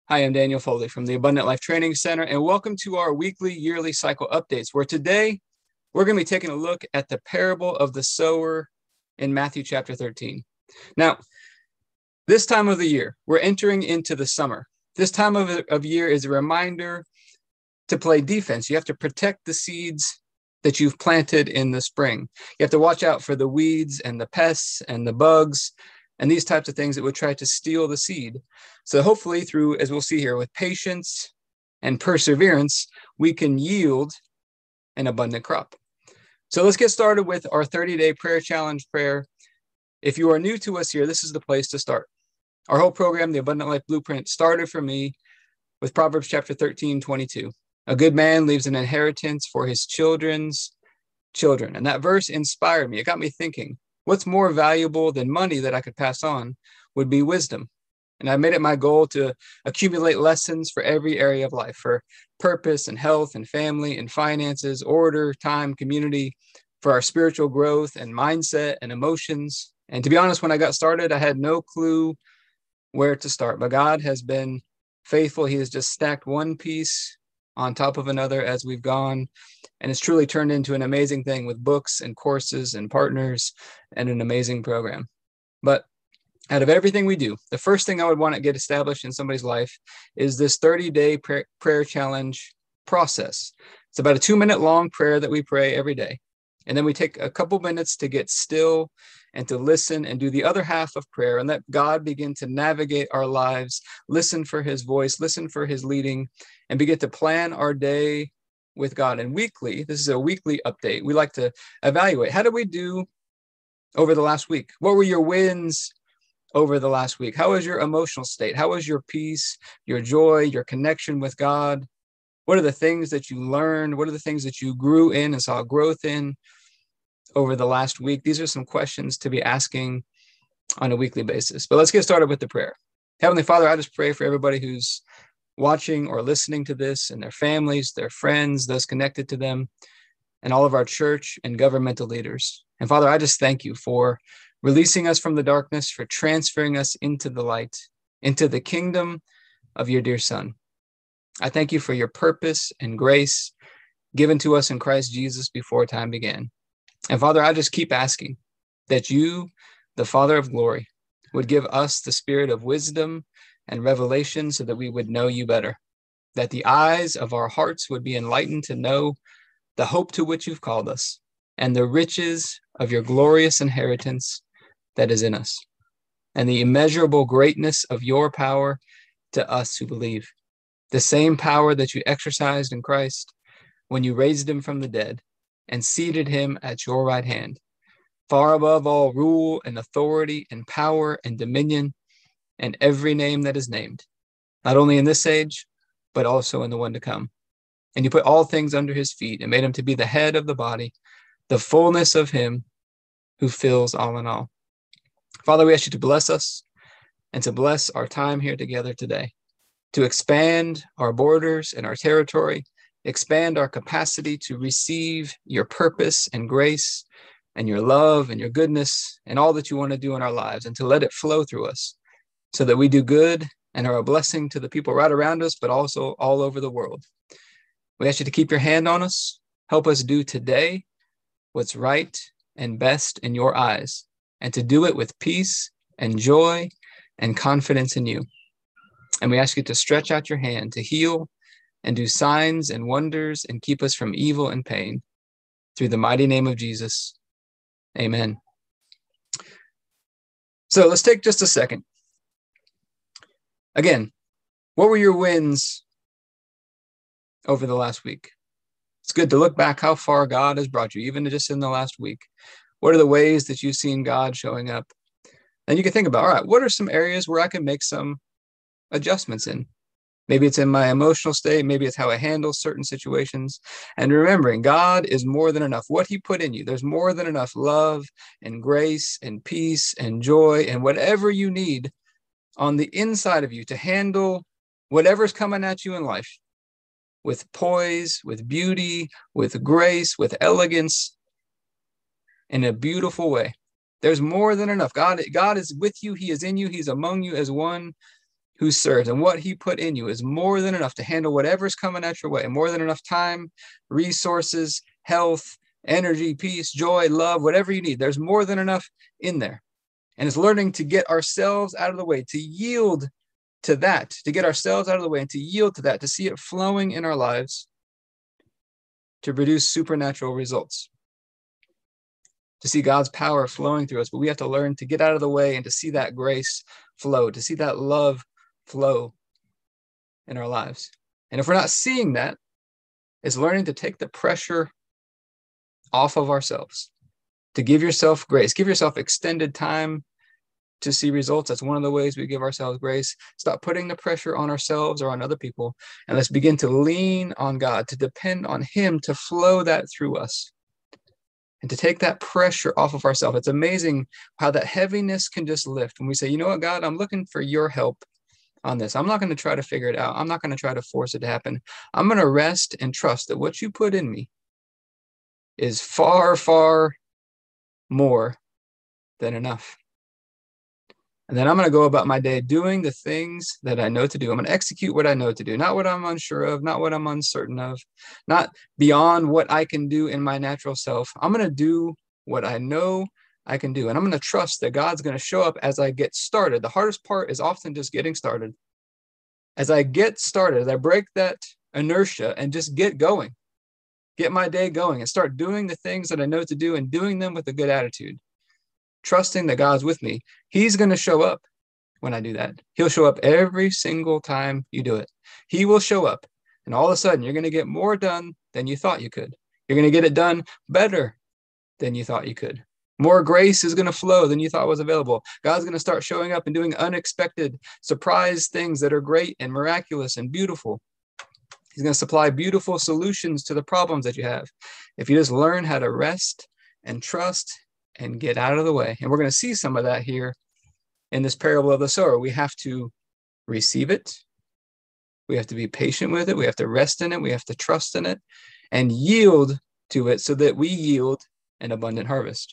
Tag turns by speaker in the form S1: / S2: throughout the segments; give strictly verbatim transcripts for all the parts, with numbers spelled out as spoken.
S1: Hi, I'm Daniel Foley from the Abundant Life Training Center, and welcome to our weekly, yearly cycle updates, where today we're going to be taking a look at the parable of the sower in Matthew chapter thirteen. Now, this time of the year, we're entering into the summer. This time of, of year is a reminder to play defense. You have to protect the seeds that you've planted in the spring. You have to watch out for the weeds and the pests and the bugs and these types of things that would try to steal the seed. So hopefully through, as we'll see here, with patience and perseverance, we can yield an abundant crop. So let's get started with our thirty-day prayer challenge prayer. If you are new to us here, this is the place to start. Our whole program, the Abundant Life Blueprint, started for me with Proverbs chapter thirteen, twenty-two. A good man leaves an inheritance for his children's children. And that verse inspired me. It got me thinking, what's more valuable than money that I could pass on would be wisdom. And I made it my goal to accumulate lessons for every area of life, for purpose and health and family and finances, order, time, community, for our spiritual growth and mindset and emotions. And to be honest, when I got started, I had no clue where to start. But God has been faithful. He has just stacked one piece on top of another as we've gone. And it's truly turned into an amazing thing with books and courses and partners and an amazing program. But out of everything we do, the first thing I would want to get established in somebody's life is this thirty-day prayer, prayer challenge process. It's about a two-minute long prayer that we pray every day. And then we take a couple minutes to get still and to listen and do the other half of prayer and let God begin to navigate our lives, listen for his voice, listen for his leading, and begin to plan our day with God. And weekly, this is a weekly update. We like to evaluate, how did we do over the last week? What were your wins over the last week? How was your emotional state? How was your peace, your joy, your connection with God? What are the things that you learned? What are the things that you grew in and saw growth in over the last week? These are some questions to be asking on a weekly basis. But let's get started with the prayer. Heavenly Father, I just pray for everybody who's watching or listening to this and their families, their friends, those connected to them, and all of our church and governmental leaders. And Father, I just thank you for releasing us from the darkness, for transferring us into the light, into the kingdom of your dear Son. I thank you for your purpose and grace given to us in Christ Jesus before time began. And Father, I just keep asking that you, the Father of glory, would give us the spirit of wisdom and revelation so that we would know you better, that the eyes of our hearts would be enlightened to know the hope to which you've called us and the riches of your glorious inheritance that is in us, and the immeasurable greatness of your power to us who believe. The same power that you exercised in Christ when you raised him from the dead and seated him at your right hand, far above all rule and authority and power and dominion and every name that is named, not only in this age, but also in the one to come. And you put all things under his feet and made him to be the head of the body, the fullness of him who fills all in all. Father, we ask you to bless us and to bless our time here together today, to expand our borders and our territory, expand our capacity to receive your purpose and grace and your love and your goodness and all that you want to do in our lives, and to let it flow through us so that we do good and are a blessing to the people right around us, but also all over the world. We ask you to keep your hand on us. Help us do today what's right and best in your eyes, and to do it with peace and joy and confidence in you. And we ask you to stretch out your hand to heal and do signs and wonders and keep us from evil and pain. Through the mighty name of Jesus, amen. So let's take just a second. Again, what were your wins over the last week? It's good to look back how far God has brought you, even just in the last week. What are the ways that you've seen God showing up? And you can think about, all right, what are some areas where I can make some adjustments in? Maybe it's in my emotional state. Maybe it's how I handle certain situations. And remembering, God is more than enough. What he put in you, there's more than enough love and grace and peace and joy and whatever you need on the inside of you to handle whatever's coming at you in life with poise, with beauty, with grace, with elegance, in a beautiful way. There's more than enough. God, God is with you. He is in you. He's among you as one who serves, and what he put in you is more than enough to handle whatever's coming at your way, more than enough time, resources, health, energy, peace, joy, love, whatever you need. There's more than enough in there. And it's learning to get ourselves out of the way, to yield to that, to get ourselves out of the way and to yield to that, to see it flowing in our lives, to produce supernatural results, to see God's power flowing through us. But we have to learn to get out of the way and to see that grace flow, to see that love flow in our lives. And if we're not seeing that, it's learning to take the pressure off of ourselves, to give yourself grace, give yourself extended time to see results. That's one of the ways we give ourselves grace. Stop putting the pressure on ourselves or on other people, and let's begin to lean on God, to depend on him to flow that through us and to take that pressure off of ourselves. It's amazing how that heaviness can just lift when we say, you know what, God, I'm looking for your help on this. I'm not going to try to figure it out. I'm not going to try to force it to happen. I'm going to rest and trust that what you put in me is far, far more than enough. And then I'm going to go about my day doing the things that I know to do. I'm going to execute what I know to do, not what I'm unsure of, not what I'm uncertain of, not beyond what I can do in my natural self. I'm going to do what I know I can do. And I'm going to trust that God's going to show up as I get started. The hardest part is often just getting started. As I get started, as I break that inertia and just get going, get my day going and start doing the things that I know to do and doing them with a good attitude, trusting that God's with me. He's going to show up when I do that. He'll show up every single time you do it. He will show up, and all of a sudden you're going to get more done than you thought you could. You're going to get it done better than you thought you could. More grace is going to flow than you thought was available. God's going to start showing up and doing unexpected, surprise things that are great and miraculous and beautiful. He's going to supply beautiful solutions to the problems that you have if you just learn how to rest and trust and get out of the way. And we're going to see some of that here in this parable of the sower. We have to receive it. We have to be patient with it. We have to rest in it. We have to trust in it and yield to it so that we yield an abundant harvest.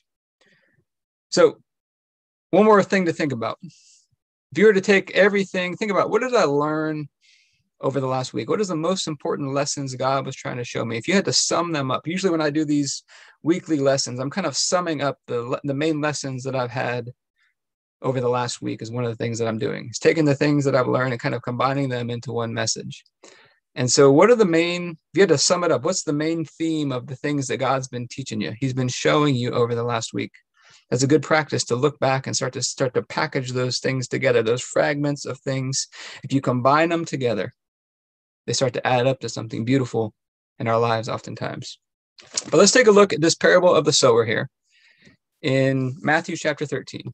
S1: So one more thing to think about. If you were to take everything, think about, what did I learn over the last week? What is the most important lessons God was trying to show me? If you had to sum them up, usually when I do these weekly lessons, I'm kind of summing up the, the main lessons that I've had over the last week is one of the things that I'm doing. It's taking the things that I've learned and kind of combining them into one message. And so what are the main, if you had to sum it up, what's the main theme of the things that God's been teaching you? He's been showing you over the last week. That's a good practice to look back and start to start to package those things together, those fragments of things. If you combine them together, they start to add up to something beautiful in our lives oftentimes. But let's take a look at this parable of the sower here in Matthew chapter thirteen.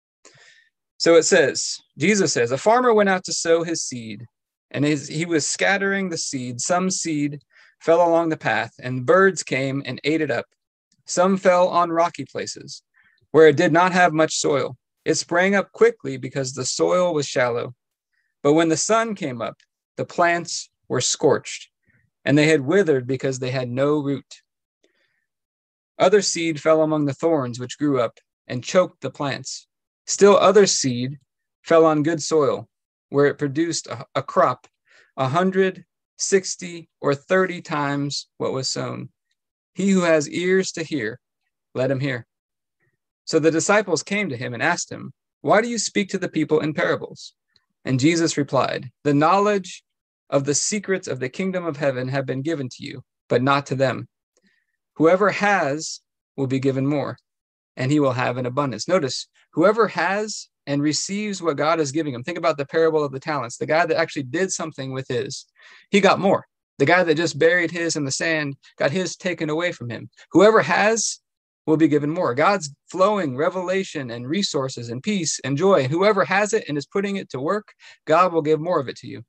S1: So it says, Jesus says, a farmer went out to sow his seed, and his, he was scattering the seed. Some seed fell along the path, and birds came and ate it up. Some fell on rocky places, where it did not have much soil. It sprang up quickly because the soil was shallow. But when the sun came up, the plants were scorched, and they had withered because they had no root. Other seed fell among the thorns, which grew up and choked the plants. Still other seed fell on good soil, where it produced a, a crop a hundred, sixty, or thirty times what was sown. He who has ears to hear, let him hear. So the disciples came to him and asked him, why do you speak to the people in parables? And Jesus replied, the knowledge of the secrets of the kingdom of heaven have been given to you, but not to them. Whoever has will be given more, and he will have an abundance. Notice, whoever has and receives what God is giving him. Think about the parable of the talents. The guy that actually did something with his, he got more. The guy that just buried his in the sand got his taken away from him. Whoever has will be given more. God's flowing revelation and resources and peace and joy. And whoever has it and is putting it to work, God will give more of it to you.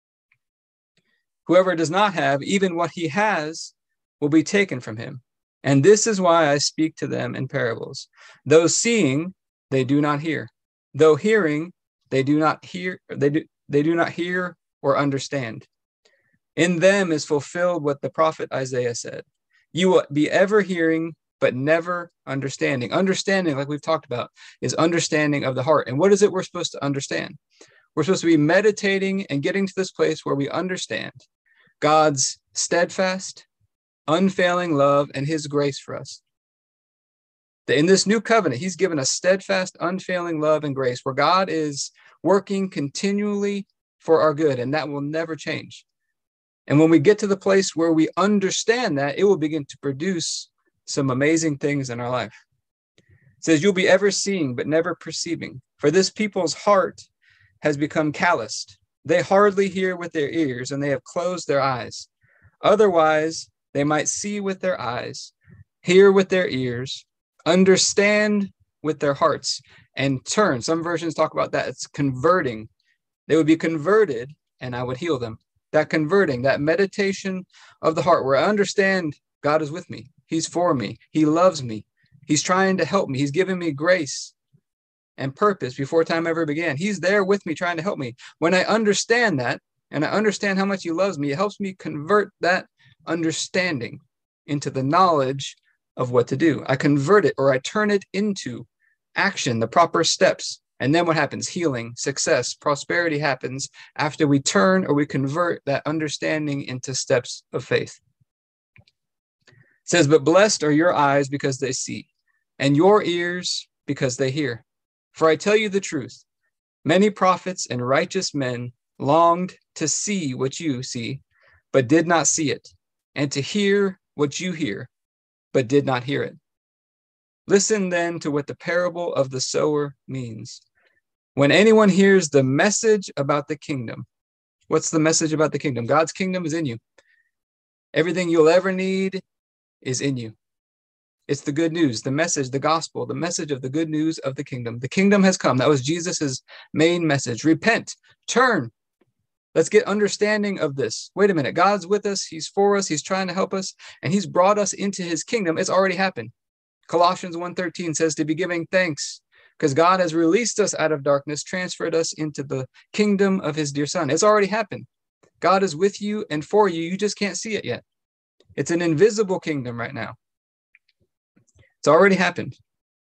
S1: Whoever does not have, even what he has will be taken from him. And this is why I speak to them in parables. Though seeing, they do not hear. Though hearing, they do not hear, they do, they do not hear or understand. In them is fulfilled what the prophet Isaiah said. You will be ever hearing, but never understanding. Understanding, like we've talked about, is understanding of the heart. And what is it we're supposed to understand? We're supposed to be meditating and getting to this place where we understand God's steadfast, unfailing love and his grace for us. That in this new covenant, he's given us steadfast, unfailing love and grace where God is working continually for our good, and that will never change. And when we get to the place where we understand that, it will begin to produce some amazing things in our life. It says, you'll be ever seeing, but never perceiving. For this people's heart has become calloused. They hardly hear with their ears, and they have closed their eyes. Otherwise, they might see with their eyes, hear with their ears, understand with their hearts, and turn. Some versions talk about that. It's converting. They would be converted, and I would heal them. That converting, that meditation of the heart, where I understand God is with me. He's for me. He loves me. He's trying to help me. He's given me grace and purpose before time ever began. He's there with me, trying to help me. When I understand that, and I understand how much he loves me, it helps me convert that understanding into the knowledge of what to do. I convert it, or I turn it into action, the proper steps. And then what happens? Healing, success, prosperity happens after we turn or we convert that understanding into steps of faith. It says, but blessed are your eyes because they see, and your ears because they hear. For I tell you the truth, many prophets and righteous men longed to see what you see, but did not see it, and to hear what you hear, but did not hear it. Listen then to what the parable of the sower means. When anyone hears the message about the kingdom, what's the message about the kingdom? God's kingdom is in you. Everything you'll ever need is in you. It's the good news, the message, the gospel, the message of the good news of the kingdom. The kingdom has come. That was Jesus's main message. Repent, turn. Let's get understanding of this. Wait a minute. God's with us. He's for us. He's trying to help us. And he's brought us into his kingdom. It's already happened. Colossians one thirteen says to be giving thanks because God has released us out of darkness, transferred us into the kingdom of his dear son. It's already happened. God is with you and for you. You just can't see it yet. It's an invisible kingdom right now. It's already happened.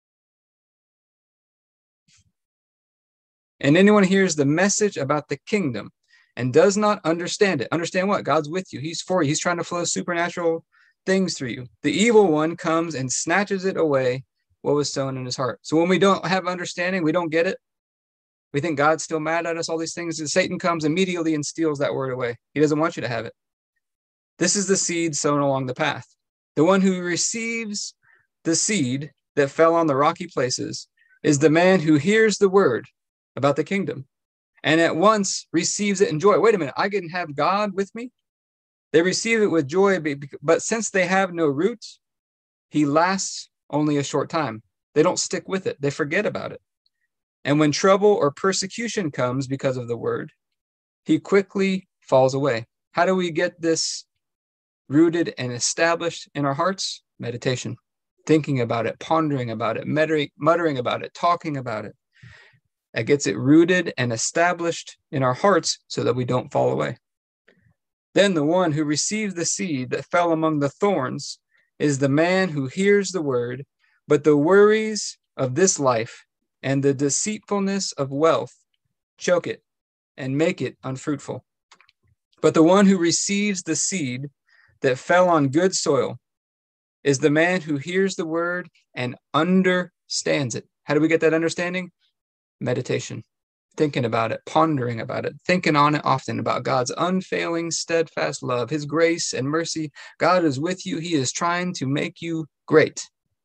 S1: And anyone hears the message about the kingdom and does not understand it. Understand what? God's with you. He's for you. He's trying to flow supernatural things through you. The evil one comes and snatches it away, what was sown in his heart. So when we don't have understanding, we don't get it. We think God's still mad at us, all these things. And Satan comes immediately and steals that word away. He doesn't want you to have it. This is the seed sown along the path. The one who receives the seed that fell on the rocky places is the man who hears the word about the kingdom and at once receives it in joy. Wait a minute, I can have God with me? They receive it with joy, but since they have no root, he lasts only a short time. They don't stick with it. They forget about it. And when trouble or persecution comes because of the word, he quickly falls away. How do we get this rooted and established in our hearts? Meditation. Thinking about it, pondering about it, muttering, muttering about it, talking about it. That gets it rooted and established in our hearts so that we don't fall away. Then the one who receives the seed that fell among the thorns is the man who hears the word, but the worries of this life and the deceitfulness of wealth choke it and make it unfruitful. But the one who receives the seed that fell on good soil is the man who hears the word and understands it. How do we get that understanding? Meditation, thinking about it, pondering about it, thinking on it often about God's unfailing, steadfast love, his grace and mercy. God is with you. He is trying to make you great.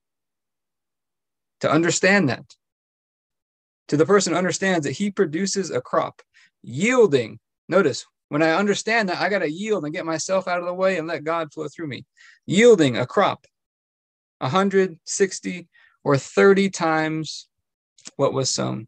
S1: To understand that, to the person who understands that he produces a crop, yielding. Notice, when I understand that, I got to yield and get myself out of the way and let God flow through me. Yielding a crop, one hundred sixty or thirty times what was sown.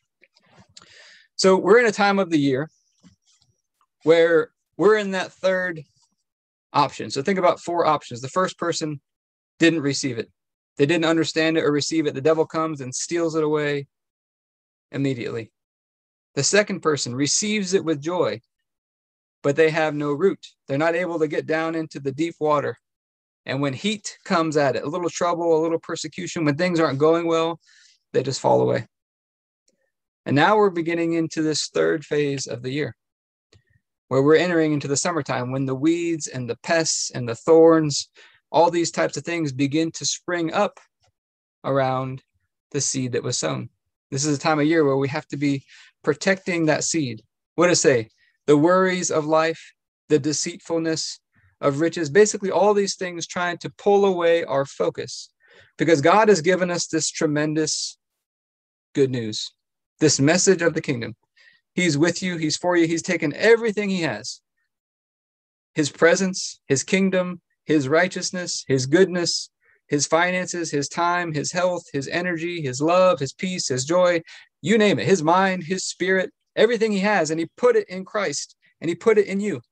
S1: So we're in a time of the year where we're in that third option. So think about four options. The first person didn't receive it. They didn't understand it or receive it. The devil comes and steals it away immediately. The second person receives it with joy, but they have no root. They're not able to get down into the deep water. And when heat comes at it, a little trouble, a little persecution, when things aren't going well, they just fall away. And now we're beginning into this third phase of the year, where we're entering into the summertime when the weeds and the pests and the thorns, all these types of things begin to spring up around the seed that was sown. This is a time of year where we have to be protecting that seed. What does it say? The worries of life, the deceitfulness of riches, basically all these things trying to pull away our focus, because God has given us this tremendous good news, this message of the kingdom. He's with you. He's for you. He's taken everything he has, his presence, his kingdom, his righteousness, his goodness, his finances, his time, his health, his energy, his love, his peace, his joy, you name it, his mind, his spirit, everything he has, and he put it in Christ, and he put it in you.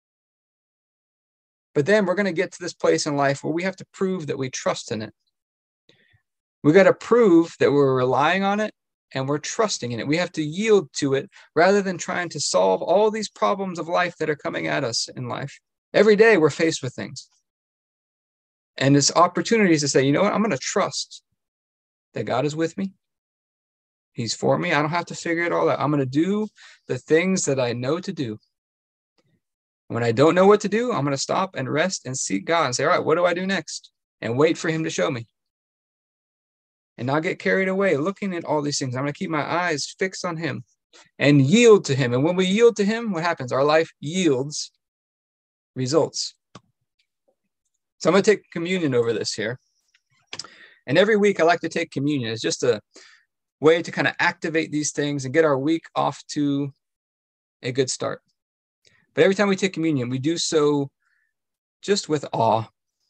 S1: But then we're going to get to this place in life where we have to prove that we trust in it. We got to prove that we're relying on it and we're trusting in it. We have to yield to it rather than trying to solve all these problems of life that are coming at us in life. Every day we're faced with things. And it's opportunities to say, you know what, I'm going to trust that God is with me. He's for me. I don't have to figure it all out. I'm going to do the things that I know to do. When I don't know what to do, I'm going to stop and rest and seek God and say, all right, what do I do next? And wait for him to show me. And not get carried away looking at all these things. I'm going to keep my eyes fixed on him and yield to him. And when we yield to him, what happens? Our life yields results. So I'm going to take communion over this here. And every week I like to take communion. It's just a way to kind of activate these things and get our week off to a good start. But every time we take communion, we do so just with awe.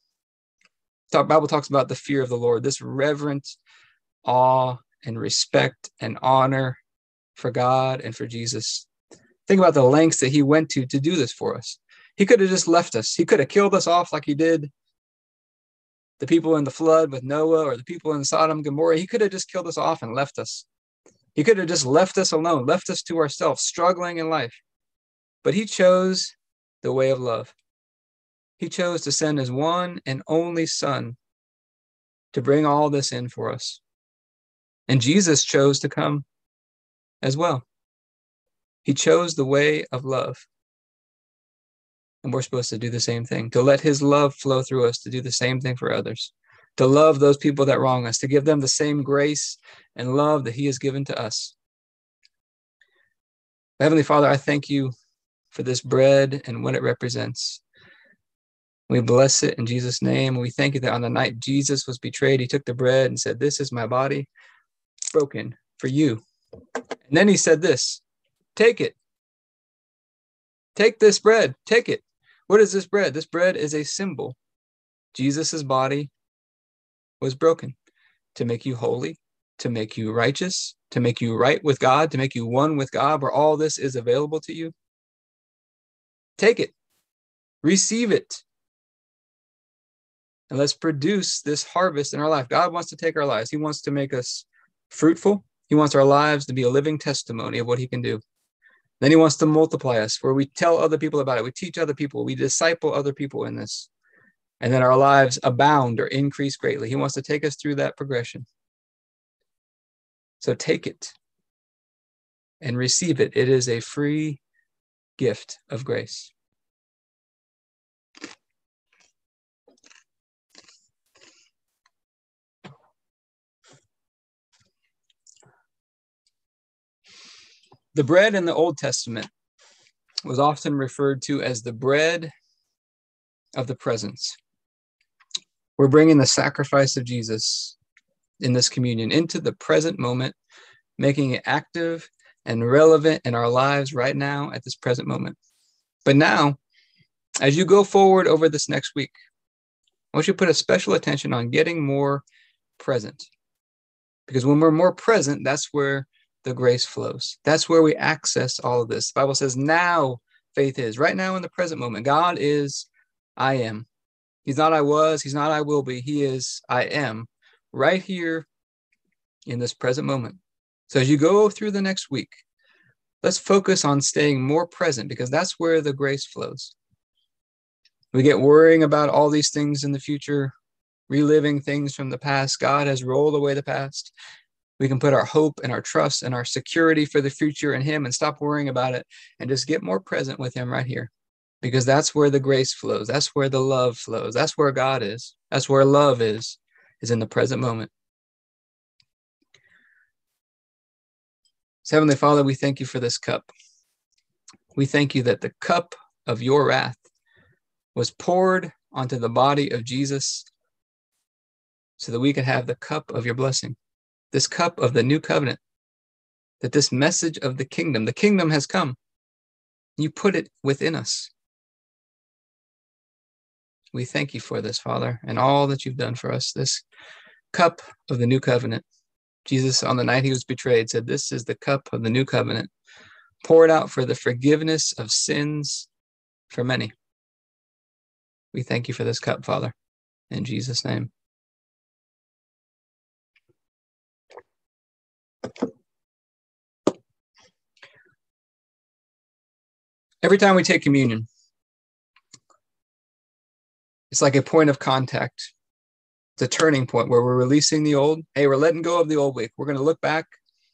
S1: The Bible talks about the fear of the Lord, this reverent awe and respect and honor for God and for Jesus. Think about the lengths that he went to to do this for us. He could have just left us. He could have killed us off like he did the people in the flood with Noah or the people in Sodom and Gomorrah. He could have just killed us off and left us. He could have just left us alone, left us to ourselves, struggling in life. But he chose the way of love. He chose to send his one and only son to bring all this in for us. And Jesus chose to come as well. He chose the way of love. And we're supposed to do the same thing, to let his love flow through us, to do the same thing for others, to love those people that wrong us, to give them the same grace and love that he has given to us. Heavenly Father, I thank you for this bread and what it represents. We bless it in Jesus' name. We thank you that on the night Jesus was betrayed, he took the bread and said, this is my body broken for you. And then he said this, take it. Take this bread, take it. What is this bread? This bread is a symbol. Jesus's body was broken to make you holy, to make you righteous, to make you right with God, to make you one with God, where all this is available to you. Take it, receive it, and let's produce this harvest in our life. God wants to take our lives. He wants to make us fruitful. He wants our lives to be a living testimony of what he can do. Then he wants to multiply us, where we tell other people about it. We teach other people. We disciple other people in this. And then our lives abound or increase greatly. He wants to take us through that progression. So take it and receive it. It is a free gift of grace. The bread in the Old Testament was often referred to as the bread of the presence. We're bringing the sacrifice of Jesus in this communion into the present moment, making it active and relevant in our lives right now at this present moment. But now, as you go forward over this next week, I want you to put a special attention on getting more present. Because when we're more present, that's where the grace flows. That's where we access all of this. The Bible says now faith is. Right now in the present moment, God is I am. He's not I was. He's not I will be. He is I am right here in this present moment. So as you go through the next week, let's focus on staying more present, because that's where the grace flows. We get worrying about all these things in the future, reliving things from the past. God has rolled away the past. We can put our hope and our trust and our security for the future in him and stop worrying about it and just get more present with him right here. Because that's where the grace flows. That's where the love flows. That's where God is. That's where love is, is in the present moment. So, Heavenly Father, we thank you for this cup. We thank you that the cup of your wrath was poured onto the body of Jesus so that we could have the cup of your blessing, this cup of the new covenant, that this message of the kingdom, the kingdom has come. You put it within us. We thank you for this, Father, and all that you've done for us, this cup of the new covenant. Jesus, on the night he was betrayed, said, this is the cup of the new covenant, poured out for the forgiveness of sins for many. We thank you for this cup, Father, in Jesus' name. Every time we take communion, it's like a point of contact. It's a turning point where we're releasing the old. Hey, we're letting go of the old week. We're going to look back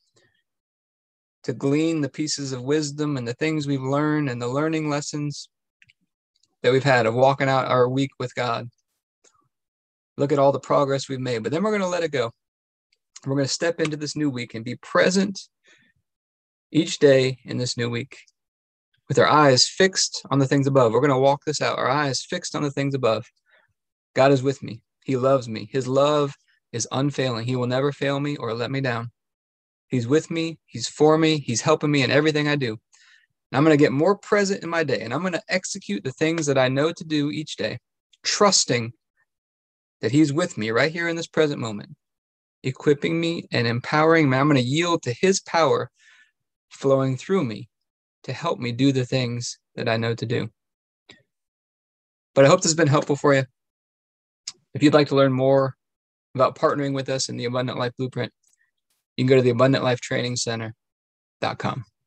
S1: to glean the pieces of wisdom and the things we've learned and the learning lessons that we've had of walking out our week with God. Look at all the progress we've made, but then we're going to let it go. We're going to step into this new week and be present each day in this new week with our eyes fixed on the things above. We're going to walk this out, our eyes fixed on the things above. God is with me. He loves me. His love is unfailing. He will never fail me or let me down. He's with me. He's for me. He's helping me in everything I do. And I'm going to get more present in my day, and I'm going to execute the things that I know to do each day, trusting that he's with me right here in this present moment, equipping me and empowering me. I'm going to yield to his power flowing through me to help me do the things that I know to do. But I hope this has been helpful for you. If you'd like to learn more about partnering with us in the Abundant Life Blueprint, you can go to the abundant life training center dot com.